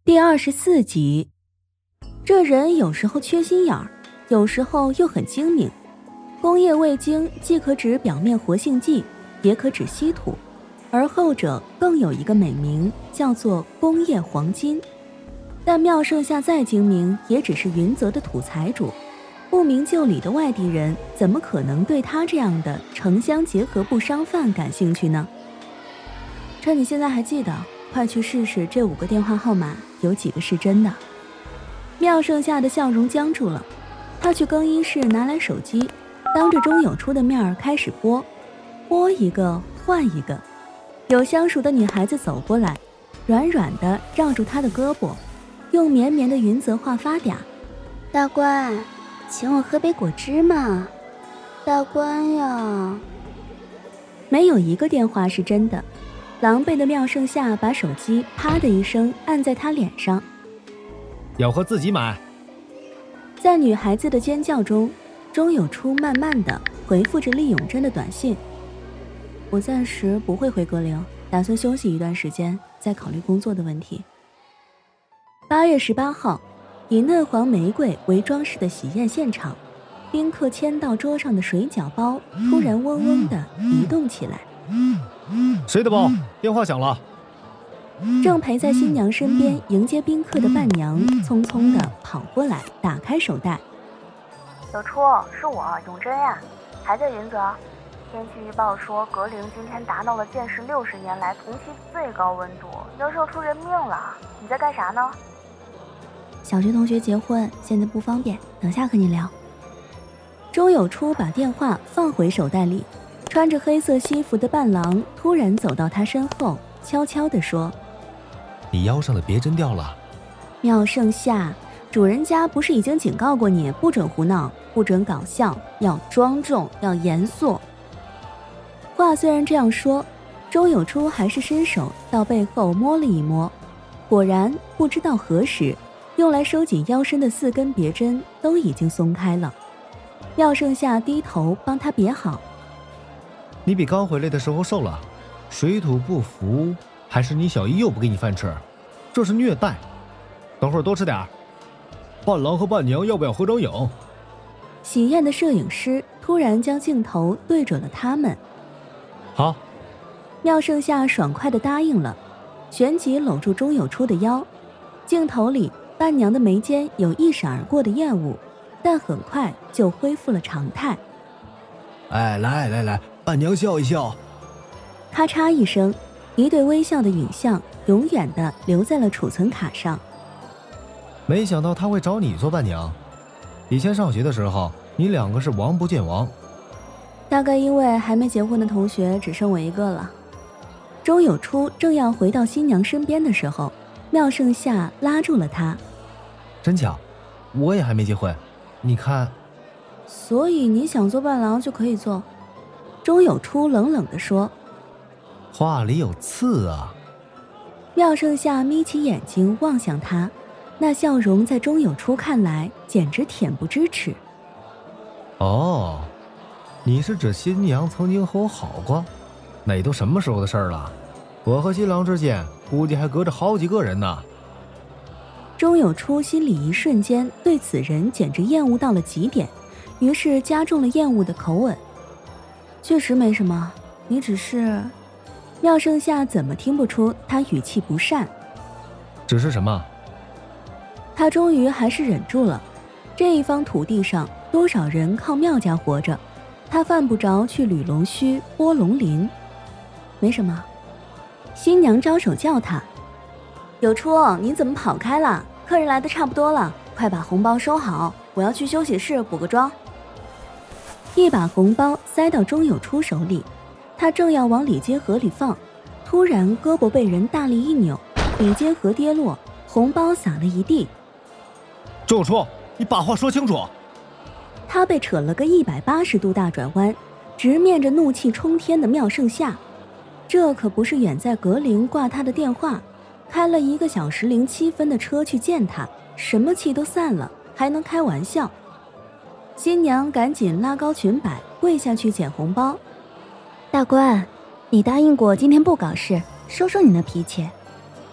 第24集。这人有时候缺心眼儿，有时候又很精明。工业味精既可指表面活性剂，也可指稀土，而后者更有一个美名，叫做工业黄金。但妙盛夏再精明，也只是云泽的土财主，不明就里的外地人怎么可能对他这样的城乡结合部商贩感兴趣呢？趁你现在还记得，快去试试这5个电话号码有几个是真的。妙盛夏的笑容僵住了，他去更衣室拿来手机，当着钟有初的面开始拨一个换一个。有相熟的女孩子走过来，软软的绕住他的胳膊，用绵绵的云泽话发嗲： 大官，请我喝杯果汁嘛，大官呀。 没有一个电话是真的。狼狈的妙盛夏把手机啪的一声按在他脸上。 要喝自己买。 在女孩子的尖叫中，钟有初慢慢的回复着厉永贞的短信：我暂时不会回格陵，打算休息一段时间，再考虑工作的问题。8月18号，以嫩黄玫瑰为装饰的喜宴现场，宾客牵到桌上的水饺包突然嗡嗡的移动起来。 谁的包？电话响了。 正陪在新娘身边迎接宾客的伴娘匆匆地跑过来，打开手袋。 有初，是我永贞呀，还在云泽。天气预报说格陵今天达到了建市60年来同期最高温度，要热出人命了。你在干啥呢？ 小学同学结婚，现在不方便，等下和你聊。钟有初把电话放回手袋里，穿着黑色西服的伴郎突然走到他身后，悄悄地说： 你腰上的别针掉了。 妙盛夏，主人家不是已经警告过你，不准胡闹，不准搞笑，要庄重，要严肃。话虽然这样说，钟有初还是伸手到背后摸了一摸，果然不知道何时，用来收紧腰身的4根别针都已经松开了。妙盛夏低头帮他别好。 你比刚回来的时候瘦了，水土不服，还是你小姨又不给你饭吃？这是虐待。等会儿多吃点。伴郎和伴娘要不要合张影？ 喜宴的摄影师突然将镜头对准了他们。 好。 妙盛夏爽快地答应了，旋即搂住钟有初的腰。镜头里伴娘的眉间有一闪而过的厌恶，但很快就恢复了常态。 哎，来，伴娘笑一笑。 咔嚓一声，一对微笑的影像永远地留在了储存卡上。 没想到他会找你做伴娘。以前上学的时候，你2个是王不见王。 大概因为还没结婚的同学只剩我一个了。钟有初正要回到新娘身边的时候，妙盛夏拉住了他。 真巧，我也还没结婚，你看。 所以你想做伴郎就可以做。钟有初冷冷地说。 话里有刺啊。 妙盛夏眯起眼睛望向他，那笑容在钟有初看来简直恬不知耻。 哦，你是指新娘曾经和我好过？那都什么时候的事儿了？我和新郎之间估计还隔着好几个人呢。 钟有初心里一瞬间对此人简直厌恶到了极点，于是加重了厌恶的口吻。确实没什么，你只是……妙盛夏怎么听不出他语气不善？ 只是什么？ 他终于还是忍住了。这一方土地上多少人靠妙家活着，他犯不着去捋龙须拨龙鳞。没什么。新娘招手叫他：有初，你怎么跑开了？客人来的差不多了，快把红包收好，我要去休息室补个妆。一把红包塞到钟有初手里，他正要往礼金盒里放，突然胳膊被人大力一扭，礼金盒跌落，红包洒了一地。 钟有初，你把话说清楚。 他被扯了个180度大转弯，直面着怒气冲天的妙盛夏。这可不是远在格陵挂他的电话，开了1个小时07分的车去见他，什么气都散了，还能开玩笑？新娘赶紧拉高裙摆，跪下去捡红包。 大官，你答应过今天不搞事，收收你那脾气。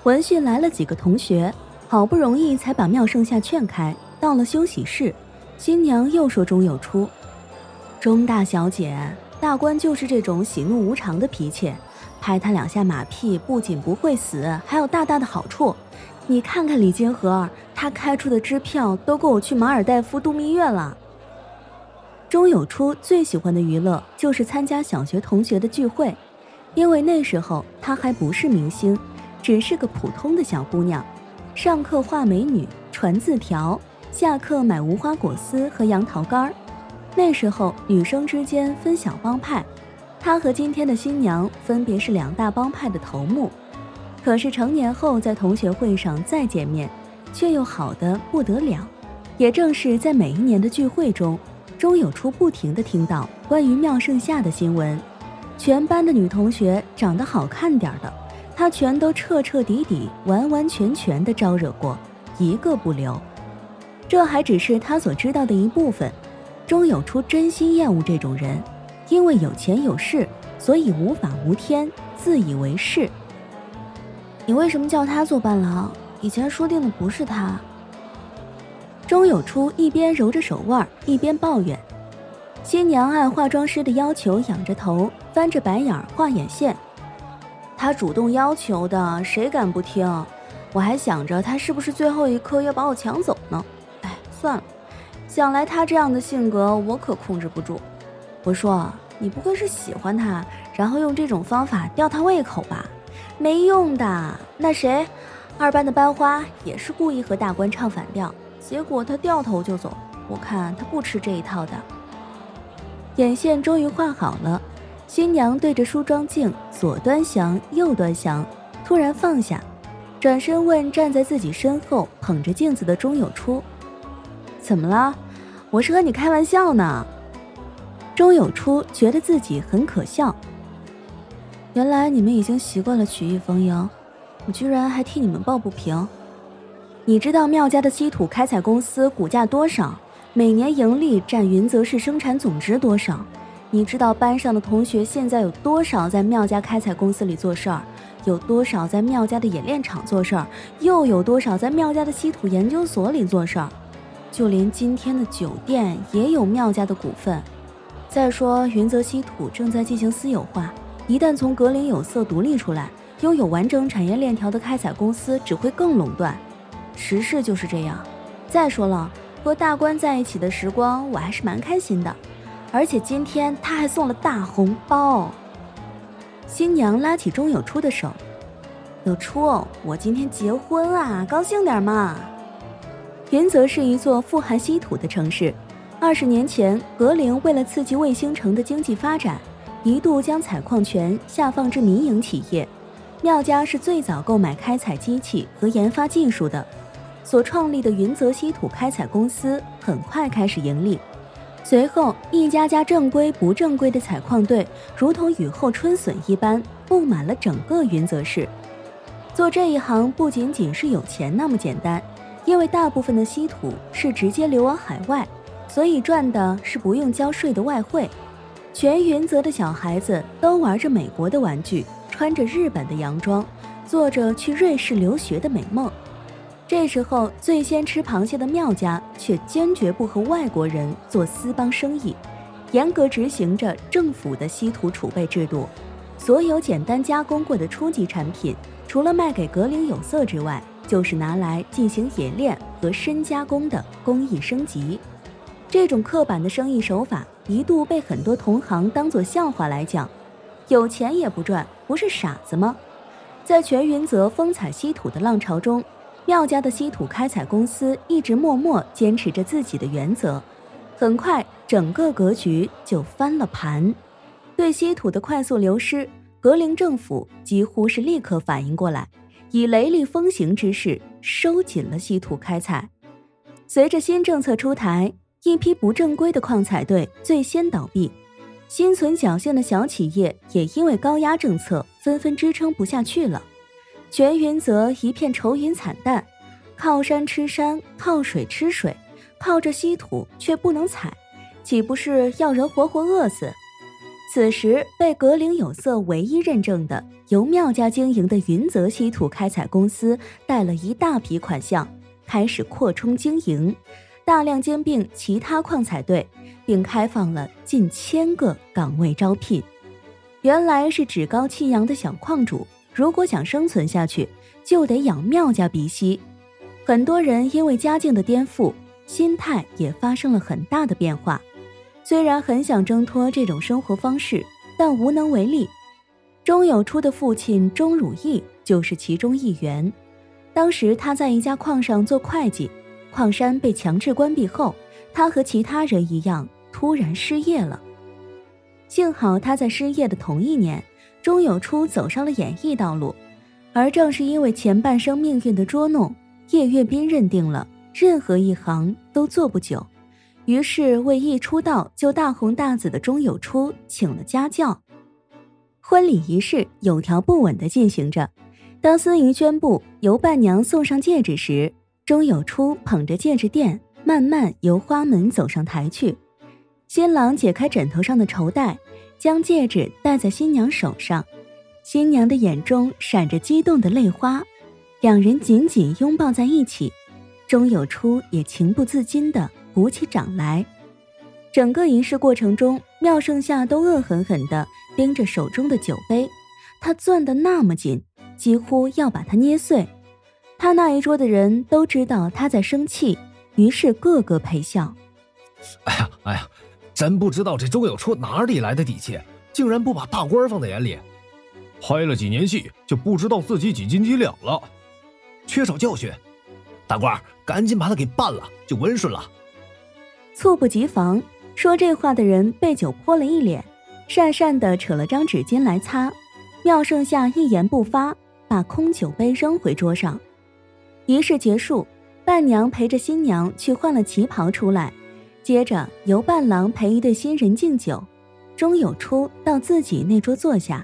闻讯来了几个同学，好不容易才把妙盛夏劝开。到了休息室，新娘又说钟有初：“钟大小姐，大官就是这种喜怒无常的脾气，拍他2下马屁不仅不会死，还有大大的好处。你看看李金河，他开出的支票都够我去马尔代夫度蜜月了。”钟有初最喜欢的娱乐就是参加小学同学的聚会，因为那时候她还不是明星，只是个普通的小姑娘，上课画美女、传字条，下课买无花果丝和杨桃干。那时候女生之间分小帮派，她和今天的新娘分别是2大帮派的头目。可是成年后在同学会上再见面，却又好得不得了。也正是在每一年的聚会中，钟有初不停地听到关于妙盛夏的新闻，全班的女同学长得好看点的，她全都彻彻底底、完完全全地招惹过，一个不留。这还只是她所知道的一部分。钟有初真心厌恶这种人，因为有钱有势，所以无法无天，自以为是。你为什么叫他做伴郎？以前说定的不是他。钟有初一边揉着手腕，一边抱怨。新娘按化妆师的要求仰着头，翻着白眼画眼线。他主动要求的，谁敢不听？我还想着他是不是最后一刻要把我抢走呢。哎，算了，想来他这样的性格我可控制不住。我说，你不会是喜欢他，然后用这种方法吊他胃口吧？没用的。那谁，2班的班花也是故意和大官唱反调，结果他掉头就走。我看他不吃这一套的。眼线终于画好了，新娘对着梳妆镜左端详右端详，突然放下，转身问站在自己身后捧着镜子的钟有初：“怎么了？我是和你开玩笑呢。”钟有初觉得自己很可笑。原来你们已经习惯了曲意逢迎，我居然还替你们抱不平。你知道妙家的稀土开采公司股价多少？每年盈利占云泽市生产总值多少？你知道班上的同学现在有多少在妙家开采公司里做事儿？有多少在妙家的冶炼厂做事儿？又有多少在妙家的稀土研究所里做事儿？就连今天的酒店也有妙家的股份。再说云泽稀土正在进行私有化，一旦从格林有色独立出来，拥有完整产业链条的开采公司只会更垄断。时事就是这样。再说了，和大官在一起的时光我还是蛮开心的，而且今天他还送了大红包。新娘拉起钟有初的手：“有初，我今天结婚啊，高兴点嘛。”云泽是一座富含稀土的城市。20年前，格陵为了刺激卫星城的经济发展，一度将采矿权下放至民营企业。妙家是最早购买开采机器和研发技术的，所创立的云泽稀土开采公司很快开始盈利。随后，一家家正规不正规的采矿队如同雨后春笋一般布满了整个云泽市。做这一行不仅仅是有钱那么简单，因为大部分的稀土是直接流往海外，所以赚的是不用交税的外汇。全云泽的小孩子都玩着美国的玩具，穿着日本的洋装，做着去瑞士留学的美梦。这时候，最先吃螃蟹的妙家却坚决不和外国人做私帮生意，严格执行着政府的稀土储备制度。所有简单加工过的初级产品，除了卖给格陵有色之外，就是拿来进行冶炼和深加工的工艺升级。这种刻板的生意手法一度被很多同行当作笑话来讲。有钱也不赚，不是傻子吗？在全云泽风采稀土的浪潮中，妙家的稀土开采公司一直默默坚持着自己的原则。很快，整个格局就翻了盘。对稀土的快速流失，格陵政府几乎是立刻反应过来，以雷厉风行之势收紧了稀土开采。随着新政策出台，一批不正规的矿采队最先倒闭，心存侥幸的小企业也因为高压政策纷纷支撑不下去了。全云泽一片愁云惨淡，靠山吃山，靠水吃水，靠着稀土却不能采，岂不是要人活活饿死？ 此时被格陵有色唯一认证的由妙家经营的云泽稀土开采公司贷了一大笔款项，开始扩充经营，大量兼并其他矿采队，并开放了近1000个岗位招聘。原来是趾高气扬的小矿主，如果想生存下去，就得养妙家鼻息。很多人因为家境的颠覆，心态也发生了很大的变化。虽然很想挣脱这种生活方式，但无能为力。钟有初的父亲钟汝义就是其中一员。当时他在一家矿上做会计，矿山被强制关闭后，他和其他人一样突然失业了。幸好他在失业的同一年，钟有初走上了演艺道路，而正是因为前半生命运的捉弄，叶岳斌认定了任何一行都做不久，于是为一出道就大红大紫的钟有初请了家教。婚礼仪式有条不紊地进行着，当司仪宣布由伴娘送上戒指时，钟有初捧着戒指垫慢慢由花门走上台去。新郎解开枕头上的绸带，将戒指戴在新娘手上，新娘的眼中闪着激动的泪花，两人紧紧拥抱在一起，钟有初也情不自禁地鼓起掌来。整个仪式过程中，妙盛夏都恶狠狠地盯着手中的酒杯，他攥得那么紧，几乎要把它捏碎。他那一桌的人都知道他在生气，于是个个陪笑。 哎呀，真不知道这钟有初哪里来的底气，竟然不把大官放在眼里。拍了几年戏，就不知道自己几斤几两了，缺少教训。大官，赶紧把他给办了，就温顺了。 猝不及防，说这话的人被酒泼了一脸，讪讪地扯了张纸巾来擦。妙盛夏一言不发，把空酒杯扔回桌上。仪式结束，伴娘陪着新娘去换了旗袍出来，接着由伴郎陪一对新人敬酒。钟有初到自己那桌坐下。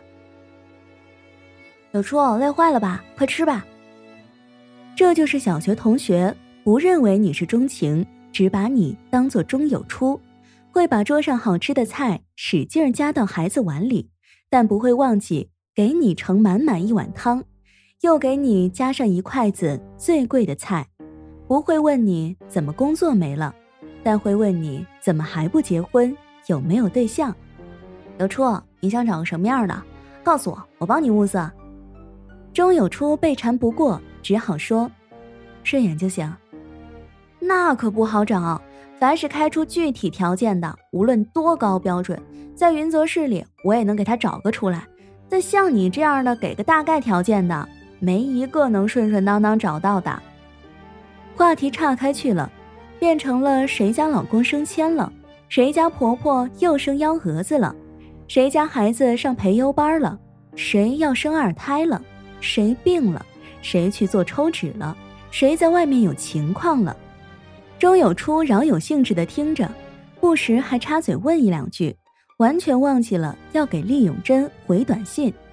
有初，累坏了吧？快吃吧。这就是小学同学，不认为你是钟情，只把你当作钟有初，会把桌上好吃的菜使劲加到孩子碗里，但不会忘记给你盛满满一碗汤，又给你加上一筷子最贵的菜。不会问你怎么工作没了，但会问你怎么还不结婚，有没有对象。有初，你想找个什么样的？告诉我，我帮你物色。钟有初被缠不过，只好说顺眼就行。那可不好找，凡是开出具体条件的，无论多高标准，在云泽市里我也能给他找个出来，但像你这样的给个大概条件的，没一个能顺顺当当找到的。话题岔开去了，变成了谁家老公升迁了，谁家婆婆又生幺蛾子了，谁家孩子上培优班了，谁要生2胎了，谁病了，谁去做抽脂了，谁在外面有情况了。钟有初饶有兴致地听着，不时还插嘴问1-2句，完全忘记了要给厉永贞回短信。